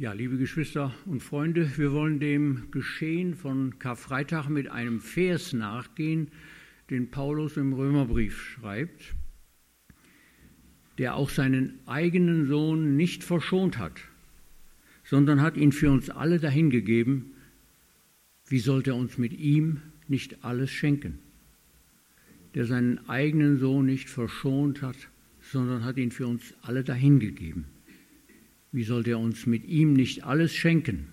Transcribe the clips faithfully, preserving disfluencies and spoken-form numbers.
Ja, liebe Geschwister und Freunde, wir wollen dem Geschehen von Karfreitag mit einem Vers nachgehen, den Paulus im Römerbrief schreibt, der auch seinen eigenen Sohn nicht verschont hat, sondern hat ihn für uns alle dahingegeben. Wie sollte er uns mit ihm nicht alles schenken? Der seinen eigenen Sohn nicht verschont hat, sondern hat ihn für uns alle dahingegeben. Wie sollte er uns mit ihm nicht alles schenken?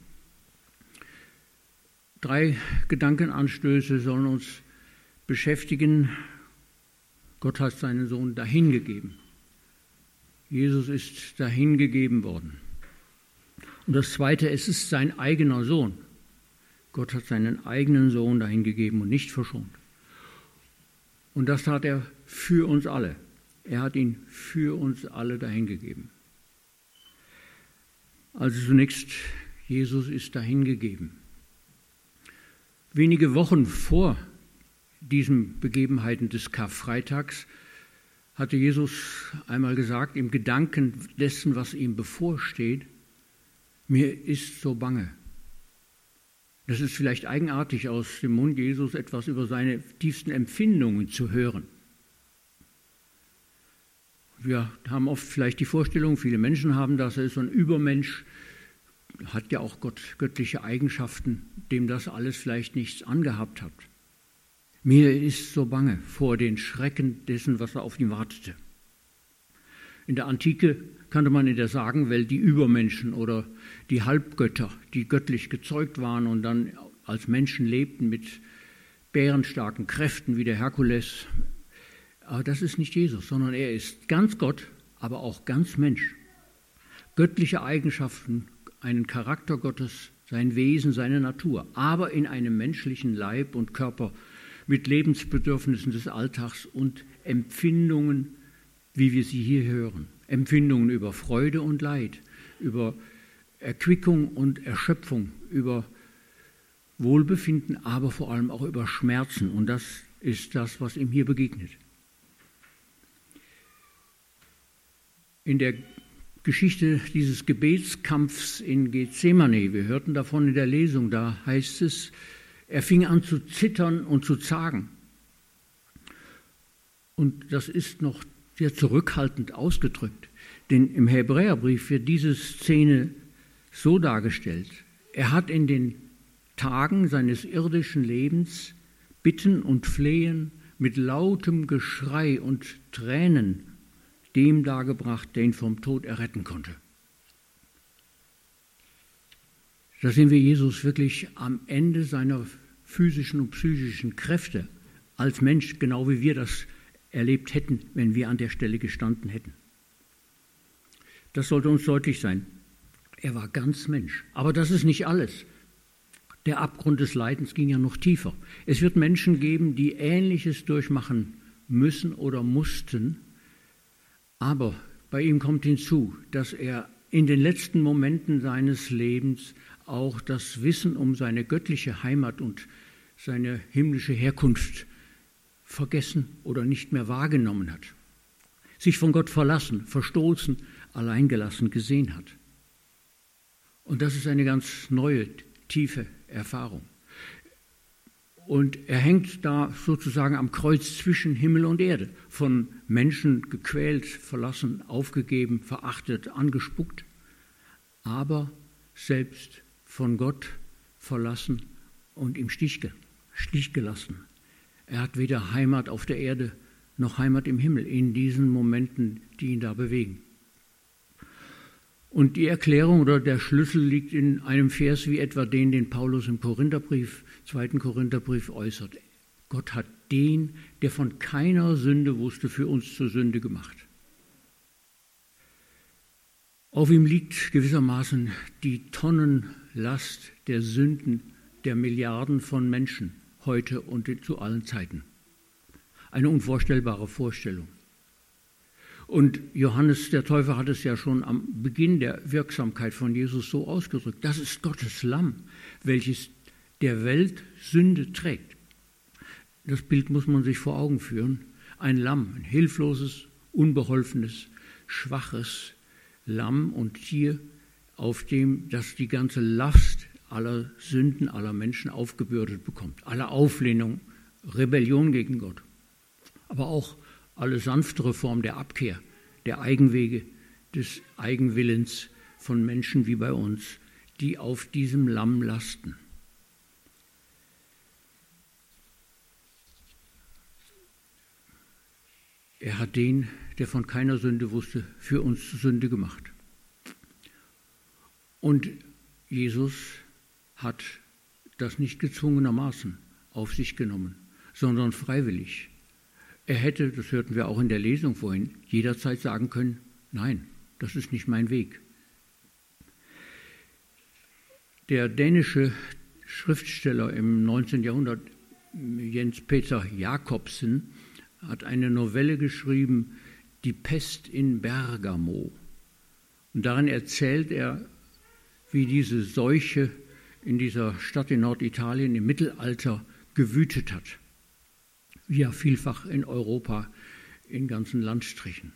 Drei Gedankenanstöße sollen uns beschäftigen. Gott hat seinen Sohn dahingegeben. Jesus ist dahingegeben worden. Und das Zweite, es ist sein eigener Sohn. Gott hat seinen eigenen Sohn dahingegeben und nicht verschont. Und das tat er für uns alle. Er hat ihn für uns alle dahingegeben. Also zunächst, Jesus ist dahingegeben. Wenige Wochen vor diesen Begebenheiten des Karfreitags hatte Jesus einmal gesagt, im Gedanken dessen, was ihm bevorsteht, mir ist so bange. Das ist vielleicht eigenartig, aus dem Mund Jesus etwas über seine tiefsten Empfindungen zu hören. Wir haben oft vielleicht die Vorstellung, viele Menschen haben das, er ist so ein Übermensch, hat ja auch Gott göttliche Eigenschaften, dem das alles vielleicht nichts angehabt hat. Mir ist so bange vor den Schrecken dessen, was auf ihn wartete. In der Antike kannte man in der Sagenwelt die Übermenschen oder die Halbgötter, die göttlich gezeugt waren und dann als Menschen lebten mit bärenstarken Kräften wie der Herkules. Aber das ist nicht Jesus, sondern er ist ganz Gott, aber auch ganz Mensch. Göttliche Eigenschaften, einen Charakter Gottes, sein Wesen, seine Natur, aber in einem menschlichen Leib und Körper mit Lebensbedürfnissen des Alltags und Empfindungen, wie wir sie hier hören. Empfindungen über Freude und Leid, über Erquickung und Erschöpfung, über Wohlbefinden, aber vor allem auch über Schmerzen. Und das ist das, was ihm hier begegnet. In der Geschichte dieses Gebetskampfs in Gethsemane, wir hörten davon in der Lesung, da heißt es, er fing an zu zittern und zu zagen. Und das ist noch sehr zurückhaltend ausgedrückt, denn im Hebräerbrief wird diese Szene so dargestellt. Er hat in den Tagen seines irdischen Lebens Bitten und Flehen mit lautem Geschrei und Tränen dem dargebracht, der ihn vom Tod erretten konnte. Da sehen wir Jesus wirklich am Ende seiner physischen und psychischen Kräfte als Mensch, genau wie wir das erlebt hätten, wenn wir an der Stelle gestanden hätten. Das sollte uns deutlich sein. Er war ganz Mensch. Aber das ist nicht alles. Der Abgrund des Leidens ging ja noch tiefer. Es wird Menschen geben, die Ähnliches durchmachen müssen oder mussten. Aber bei ihm kommt hinzu, dass er in den letzten Momenten seines Lebens auch das Wissen um seine göttliche Heimat und seine himmlische Herkunft vergessen oder nicht mehr wahrgenommen hat. Sich von Gott verlassen, verstoßen, alleingelassen gesehen hat. Und das ist eine ganz neue, tiefe Erfahrung. Und er hängt da sozusagen am Kreuz zwischen Himmel und Erde, von Menschen gequält, verlassen, aufgegeben, verachtet, angespuckt, aber selbst von Gott verlassen und im Stich, Stich gelassen. Er hat weder Heimat auf der Erde noch Heimat im Himmel in diesen Momenten, die ihn da bewegen. Und die Erklärung oder der Schlüssel liegt in einem Vers wie etwa den, den Paulus im Korintherbrief, zweiten Korintherbrief äußert. Gott hat den, der von keiner Sünde wusste, für uns zur Sünde gemacht. Auf ihm liegt gewissermaßen die Tonnenlast der Sünden der Milliarden von Menschen heute und zu allen Zeiten. Eine unvorstellbare Vorstellung. Und Johannes der Täufer hat es ja schon am Beginn der Wirksamkeit von Jesus so ausgedrückt. Das ist Gottes Lamm, welches der Welt Sünde trägt. Das Bild muss man sich vor Augen führen. Ein Lamm, ein hilfloses, unbeholfenes, schwaches Lamm und Tier auf dem das die ganze Last aller Sünden aller Menschen aufgebürdet bekommt. Alle Auflehnung, Rebellion gegen Gott. Aber auch alle sanftere Form der Abkehr, der Eigenwege, des Eigenwillens von Menschen wie bei uns, die auf diesem Lamm lasten. Er hat den, der von keiner Sünde wusste, für uns zur Sünde gemacht. Und Jesus hat das nicht gezwungenermaßen auf sich genommen, sondern freiwillig. Er hätte, das hörten wir auch in der Lesung vorhin, jederzeit sagen können, nein, das ist nicht mein Weg. Der dänische Schriftsteller im neunzehnten Jahrhundert, Jens Peter Jacobsen, hat eine Novelle geschrieben, Die Pest in Bergamo. Und darin erzählt er, wie diese Seuche in dieser Stadt in Norditalien im Mittelalter gewütet hat. Wie ja vielfach in Europa in ganzen Landstrichen.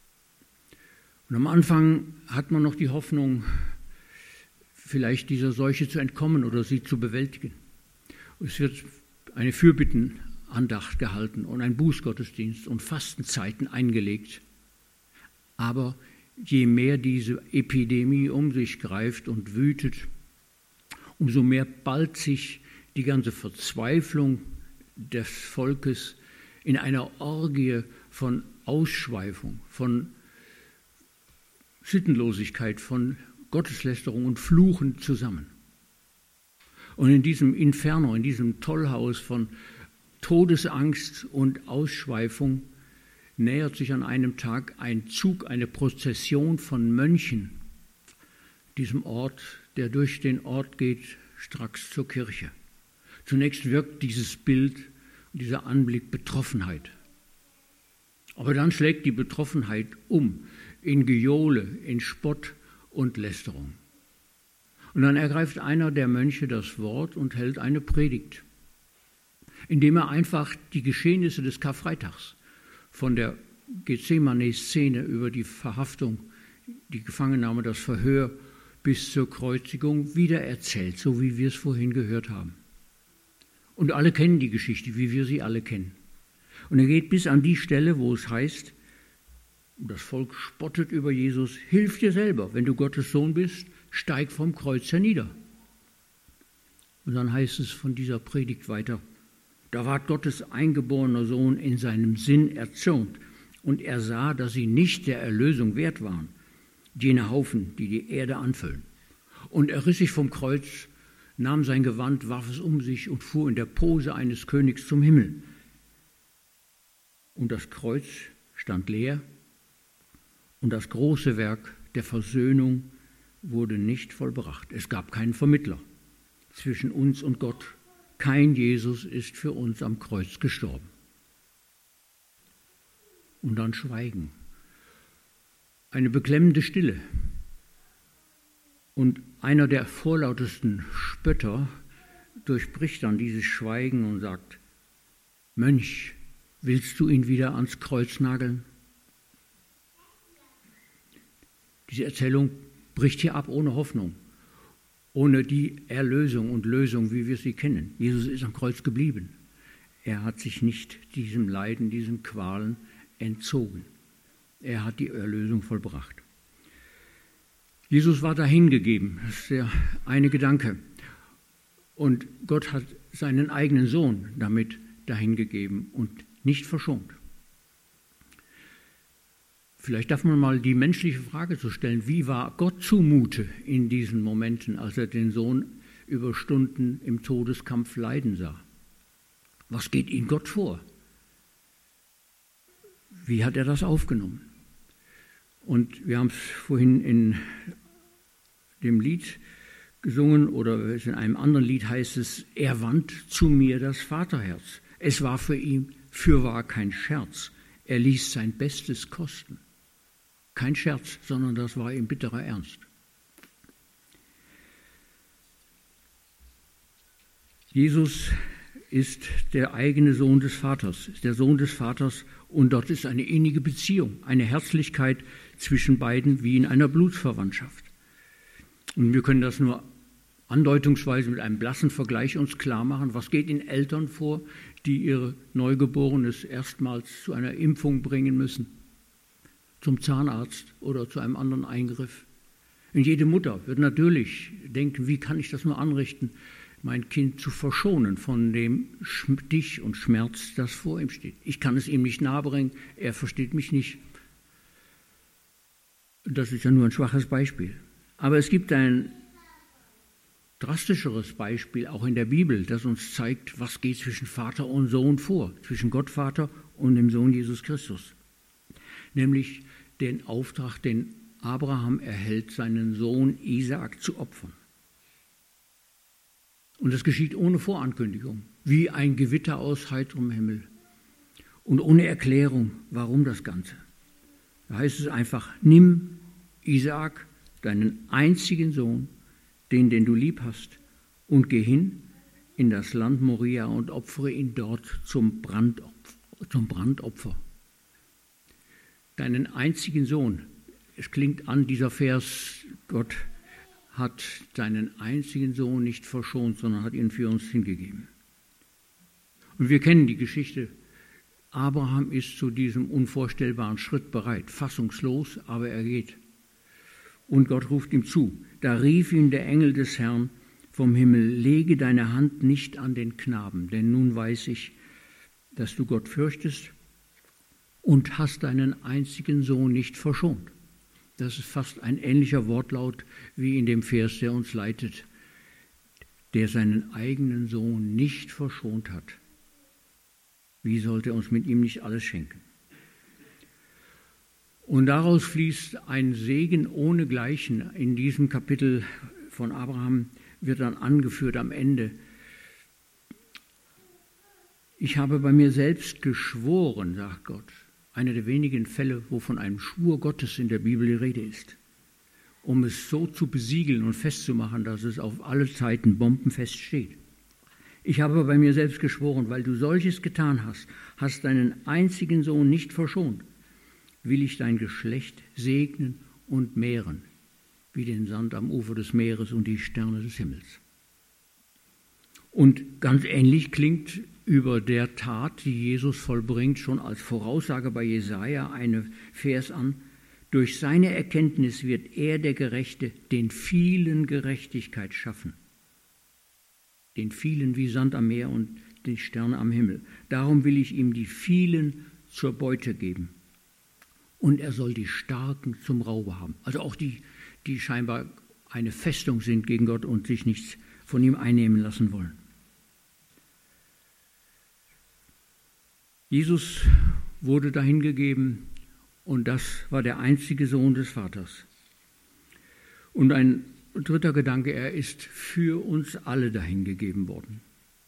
Und am Anfang hat man noch die Hoffnung, vielleicht dieser Seuche zu entkommen oder sie zu bewältigen. Es wird eine Fürbittenandacht gehalten und ein Bußgottesdienst und Fastenzeiten eingelegt. Aber je mehr diese Epidemie um sich greift und wütet, umso mehr ballt sich die ganze Verzweiflung des Volkes in einer Orgie von Ausschweifung, von Sittenlosigkeit, von Gotteslästerung und Fluchen zusammen. Und in diesem Inferno, in diesem Tollhaus von Todesangst und Ausschweifung nähert sich an einem Tag ein Zug, eine Prozession von Mönchen, diesem Ort, der durch den Ort geht, stracks zur Kirche. Zunächst wirkt dieses Bild, dieser Anblick Betroffenheit. Aber dann schlägt die Betroffenheit um in Gejohle, in Spott und Lästerung. Und dann ergreift einer der Mönche das Wort und hält eine Predigt, indem er einfach die Geschehnisse des Karfreitags von der Gethsemane-Szene über die Verhaftung, die Gefangennahme, das Verhör bis zur Kreuzigung wiedererzählt, so wie wir es vorhin gehört haben. Und alle kennen die Geschichte, wie wir sie alle kennen. Und er geht bis an die Stelle, wo es heißt, das Volk spottet über Jesus, hilf dir selber, wenn du Gottes Sohn bist, steig vom Kreuz hernieder. Und dann heißt es von dieser Predigt weiter, da ward Gottes eingeborener Sohn in seinem Sinn erzürnt und er sah, dass sie nicht der Erlösung wert waren, jene Haufen, die die Erde anfüllen. Und er riss sich vom Kreuz, nahm sein Gewand, warf es um sich und fuhr in der Pose eines Königs zum Himmel. Und das Kreuz stand leer und das große Werk der Versöhnung wurde nicht vollbracht. Es gab keinen Vermittler zwischen uns und Gott. Kein Jesus ist für uns am Kreuz gestorben. Und dann Schweigen. Eine beklemmende Stille. Und einer der vorlautesten Spötter durchbricht dann dieses Schweigen und sagt, Mönch, willst du ihn wieder ans Kreuz nageln? Diese Erzählung bricht hier ab ohne Hoffnung, ohne die Erlösung und Lösung, wie wir sie kennen. Jesus ist am Kreuz geblieben. Er hat sich nicht diesem Leiden, diesen Qualen entzogen. Er hat die Erlösung vollbracht. Jesus war dahingegeben, das ist der eine Gedanke. Und Gott hat seinen eigenen Sohn damit dahingegeben und nicht verschont. Vielleicht darf man mal die menschliche Frage zu stellen, wie war Gott zumute in diesen Momenten, als er den Sohn über Stunden im Todeskampf leiden sah? Was geht ihm Gott vor? Wie hat er das aufgenommen? Und wir haben es vorhin in dem Lied gesungen oder in einem anderen Lied heißt es, er wandt zu mir das Vaterherz. Es war für ihn fürwahr kein Scherz. Er ließ sein Bestes kosten. Kein Scherz, sondern das war ihm bitterer Ernst. Jesus ist der eigene Sohn des Vaters, ist der Sohn des Vaters und dort ist eine innige Beziehung, eine Herzlichkeit zwischen beiden wie in einer Blutsverwandtschaft. Und wir können das nur andeutungsweise mit einem blassen Vergleich uns klar machen. Was geht in Eltern vor, die ihr Neugeborenes erstmals zu einer Impfung bringen müssen, zum Zahnarzt oder zu einem anderen Eingriff? Und jede Mutter wird natürlich denken, wie kann ich das nur anrichten, mein Kind zu verschonen von dem Stich und Schmerz, das vor ihm steht. Ich kann es ihm nicht nahebringen, er versteht mich nicht. Das ist ja nur ein schwaches Beispiel. Aber es gibt ein drastischeres Beispiel, auch in der Bibel, das uns zeigt, was geht zwischen Vater und Sohn vor, zwischen Gott Vater und dem Sohn Jesus Christus. Nämlich den Auftrag, den Abraham erhält, seinen Sohn Isaak zu opfern. Und das geschieht ohne Vorankündigung, wie ein Gewitter aus heiterem Himmel und ohne Erklärung, warum das Ganze. Da heißt es einfach, nimm Isaak, deinen einzigen Sohn, den, den du lieb hast, und geh hin in das Land Moria und opfere ihn dort zum Brandopfer. Zum Brandopfer. Deinen einzigen Sohn. Es klingt an, dieser Vers, Gott hat seinen einzigen Sohn nicht verschont, sondern hat ihn für uns hingegeben. Und wir kennen die Geschichte. Abraham ist zu diesem unvorstellbaren Schritt bereit, fassungslos, aber er geht. Und Gott ruft ihm zu. Da rief ihm der Engel des Herrn vom Himmel, lege deine Hand nicht an den Knaben, denn nun weiß ich, dass du Gott fürchtest und hast deinen einzigen Sohn nicht verschont. Das ist fast ein ähnlicher Wortlaut wie in dem Vers, der uns leitet, der seinen eigenen Sohn nicht verschont hat. Wie sollte er uns mit ihm nicht alles schenken? Und daraus fließt ein Segen ohnegleichen. In diesem Kapitel von Abraham wird dann angeführt am Ende: Ich habe bei mir selbst geschworen, sagt Gott. Einer der wenigen Fälle, wo von einem Schwur Gottes in der Bibel die Rede ist, um es so zu besiegeln und festzumachen, dass es auf alle Zeiten bombenfest steht. Ich habe bei mir selbst geschworen, weil du solches getan hast, hast deinen einzigen Sohn nicht verschont, will ich dein Geschlecht segnen und mehren, wie den Sand am Ufer des Meeres und die Sterne des Himmels. Und ganz ähnlich klingt über der Tat, die Jesus vollbringt, schon als Voraussage bei Jesaja eine Vers an: Durch seine Erkenntnis wird er, der Gerechte, den vielen Gerechtigkeit schaffen. Den vielen wie Sand am Meer und die Sterne am Himmel. Darum will ich ihm die vielen zur Beute geben. Und er soll die Starken zum Raube haben. Also auch die, die scheinbar eine Festung sind gegen Gott und sich nichts von ihm einnehmen lassen wollen. Jesus wurde dahingegeben und das war der einzige Sohn des Vaters. Und ein dritter Gedanke, er ist für uns alle dahingegeben worden.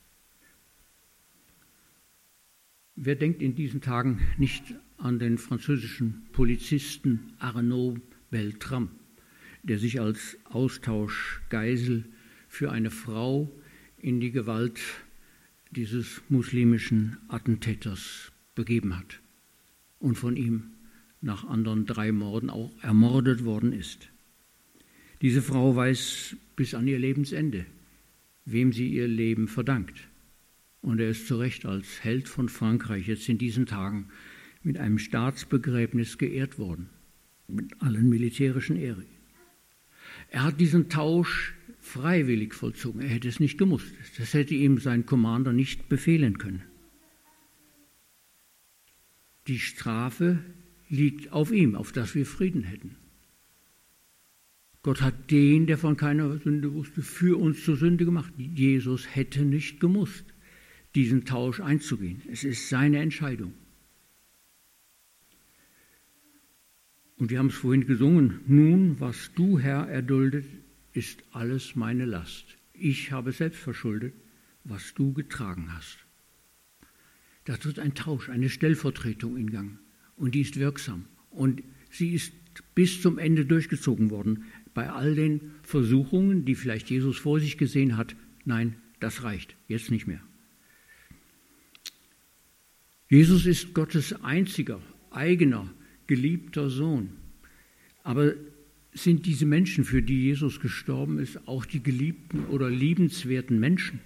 Wer denkt in diesen Tagen nicht an den französischen Polizisten Arnaud Beltrame, der sich als Austauschgeisel für eine Frau in die Gewalt dieses muslimischen Attentäters begeben hat und von ihm nach anderen drei Morden auch ermordet worden ist. Diese Frau weiß bis an ihr Lebensende, wem sie ihr Leben verdankt. Und er ist zu Recht als Held von Frankreich jetzt in diesen Tagen mit einem Staatsbegräbnis geehrt worden, mit allen militärischen Ehren. Er hat diesen Tausch freiwillig vollzogen. Er hätte es nicht gemusst. Das hätte ihm sein Commander nicht befehlen können. Die Strafe liegt auf ihm, auf dass wir Frieden hätten. Gott hat den, der von keiner Sünde wusste, für uns zur Sünde gemacht. Jesus hätte nicht gemusst, diesen Tausch einzugehen. Es ist seine Entscheidung. Und wir haben es vorhin gesungen: Nun, was du, Herr, erduldet, ist alles meine Last. Ich habe selbst verschuldet, was du getragen hast. Da tritt ein Tausch, eine Stellvertretung in Gang. Und die ist wirksam. Und sie ist bis zum Ende durchgezogen worden. Bei all den Versuchungen, die vielleicht Jesus vor sich gesehen hat: Nein, das reicht, jetzt nicht mehr. Jesus ist Gottes einziger, eigener, geliebter Sohn. Aber sind diese Menschen, für die Jesus gestorben ist, auch die geliebten oder liebenswerten Menschen?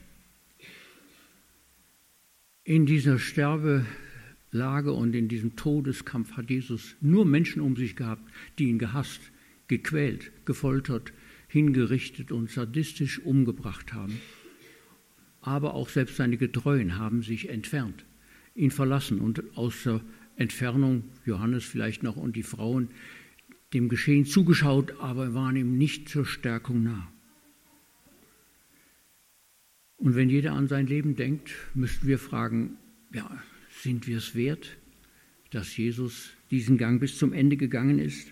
In dieser Sterbelage und in diesem Todeskampf hat Jesus nur Menschen um sich gehabt, die ihn gehasst, gequält, gefoltert, hingerichtet und sadistisch umgebracht haben. Aber auch selbst seine Getreuen haben sich entfernt, ihn verlassen und aus der Entfernung, Johannes vielleicht noch und die Frauen, dem Geschehen zugeschaut, aber waren ihm nicht zur Stärkung nah. Und wenn jeder an sein Leben denkt, müssten wir fragen, ja, sind wir es wert, dass Jesus diesen Gang bis zum Ende gegangen ist?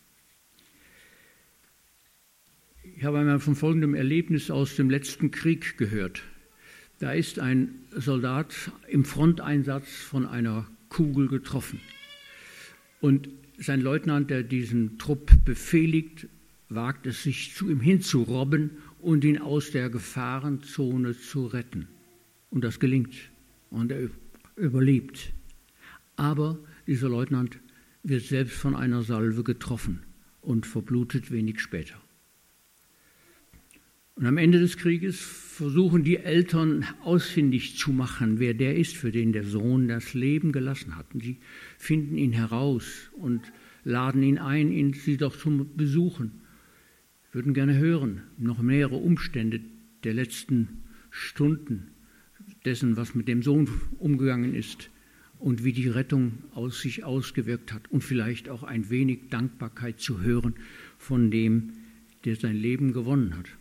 Ich habe einmal von folgendem Erlebnis aus dem letzten Krieg gehört. Da ist ein Soldat im Fronteinsatz von einer Kugel getroffen. Und sein Leutnant, der diesen Trupp befehligt, wagt es sich, zu ihm hinzurobben und ihn aus der Gefahrenzone zu retten. Und das gelingt. Und er überlebt. Aber dieser Leutnant wird selbst von einer Salve getroffen und verblutet wenig später. Und am Ende des Krieges versuchen die Eltern ausfindig zu machen, wer der ist, für den der Sohn das Leben gelassen hat. Und sie finden ihn heraus und laden ihn ein, ihn sie doch zu besuchen. Wir würden gerne hören, noch mehrere Umstände der letzten Stunden, dessen, was mit dem Sohn umgegangen ist und wie die Rettung aus sich ausgewirkt hat. Und vielleicht auch ein wenig Dankbarkeit zu hören von dem, der sein Leben gewonnen hat.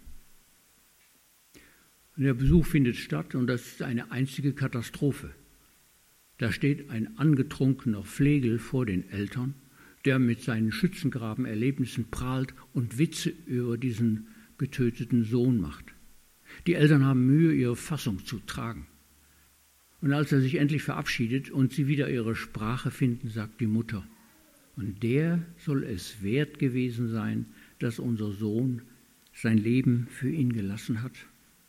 Und der Besuch findet statt und das ist eine einzige Katastrophe. Da steht ein angetrunkener Flegel vor den Eltern, der mit seinen Schützengrabenerlebnissen prahlt und Witze über diesen getöteten Sohn macht. Die Eltern haben Mühe, ihre Fassung zu tragen. Und als er sich endlich verabschiedet und sie wieder ihre Sprache finden, sagt die Mutter, und der soll es wert gewesen sein, dass unser Sohn sein Leben für ihn gelassen hat.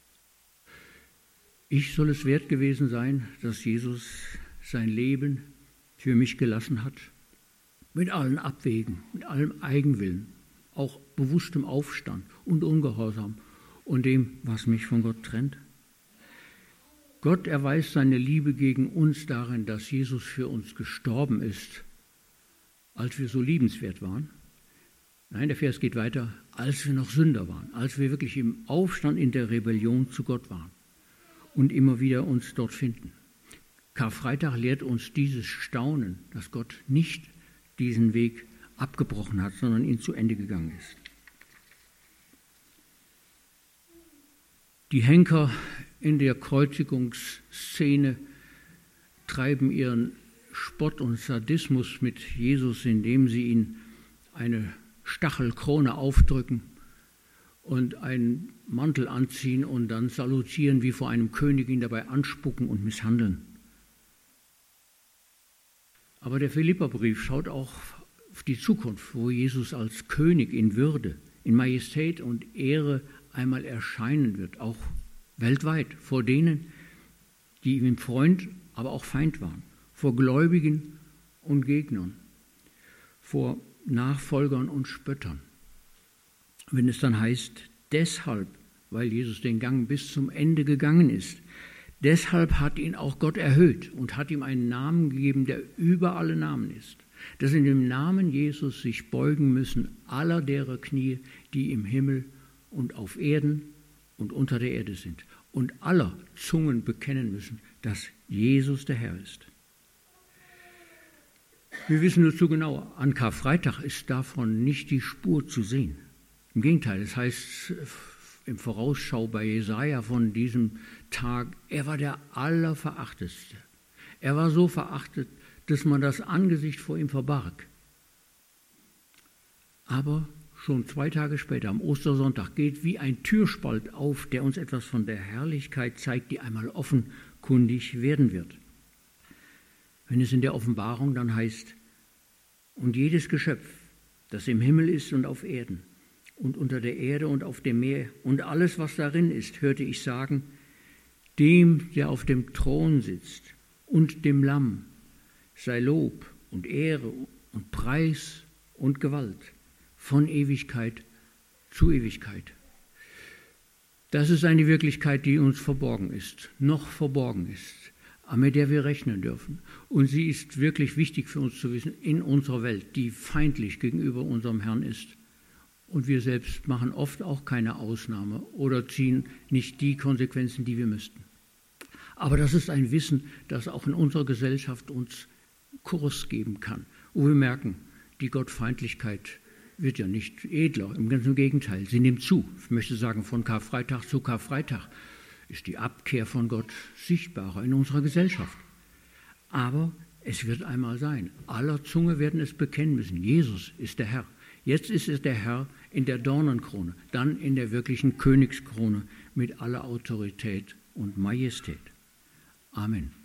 Ich soll es wert gewesen sein, dass Jesus sein Leben für mich gelassen hat. Mit allen Abwägen, mit allem Eigenwillen, auch bewusstem Aufstand und Ungehorsam und dem, was mich von Gott trennt. Gott erweist seine Liebe gegen uns darin, dass Jesus für uns gestorben ist, als wir so liebenswert waren. Nein, der Vers geht weiter, als wir noch Sünder waren, als wir wirklich im Aufstand in der Rebellion zu Gott waren. Und immer wieder uns dort finden. Karfreitag lehrt uns dieses Staunen, dass Gott nicht diesen Weg abgebrochen hat, sondern ihn zu Ende gegangen ist. Die Henker in der Kreuzigungsszene treiben ihren Spott und Sadismus mit Jesus, indem sie ihn eine Stachelkrone aufdrücken und einen Mantel anziehen und dann salutieren wie vor einem König, ihn dabei anspucken und misshandeln. Aber der Philipperbrief schaut auch auf die Zukunft, wo Jesus als König in Würde, in Majestät und Ehre einmal erscheinen wird, auch weltweit, vor denen, die ihm Freund, aber auch Feind waren, vor Gläubigen und Gegnern, vor Nachfolgern und Spöttern. Wenn es dann heißt, deshalb, weil Jesus den Gang bis zum Ende gegangen ist, deshalb hat ihn auch Gott erhöht und hat ihm einen Namen gegeben, der über alle Namen ist, dass in dem Namen Jesus sich beugen müssen aller derer Knie, die im Himmel und auf Erden und unter der Erde sind, und aller Zungen bekennen müssen, dass Jesus der Herr ist. Wir wissen nur zu genau, an Karfreitag ist davon nicht die Spur zu sehen. Im Gegenteil, es heißt im Vorausschau bei Jesaja von diesem Tag, er war der Allerverachtetste. Er war so verachtet, dass man das Angesicht vor ihm verbarg. Aber schon zwei Tage später, am Ostersonntag, geht wie ein Türspalt auf, der uns etwas von der Herrlichkeit zeigt, die einmal offenkundig werden wird. Wenn es in der Offenbarung dann heißt, und jedes Geschöpf, das im Himmel ist und auf Erden, und unter der Erde und auf dem Meer und alles, was darin ist, hörte ich sagen, dem, der auf dem Thron sitzt und dem Lamm sei Lob und Ehre und Preis und Gewalt von Ewigkeit zu Ewigkeit. Das ist eine Wirklichkeit, die uns verborgen ist, noch verborgen ist, aber mit der wir rechnen dürfen. Und sie ist wirklich wichtig für uns zu wissen in unserer Welt, die feindlich gegenüber unserem Herrn ist. Und wir selbst machen oft auch keine Ausnahme oder ziehen nicht die Konsequenzen, die wir müssten. Aber das ist ein Wissen, das auch in unserer Gesellschaft uns Kurs geben kann. Wo wir merken, die Gottfeindlichkeit wird ja nicht edler, im ganzen Gegenteil, sie nimmt zu. Ich möchte sagen, von Karfreitag zu Karfreitag ist die Abkehr von Gott sichtbarer in unserer Gesellschaft. Aber es wird einmal sein, aller Zunge werden es bekennen müssen, Jesus ist der Herr. Jetzt ist es der Herr in der Dornenkrone, dann in der wirklichen Königskrone mit aller Autorität und Majestät. Amen.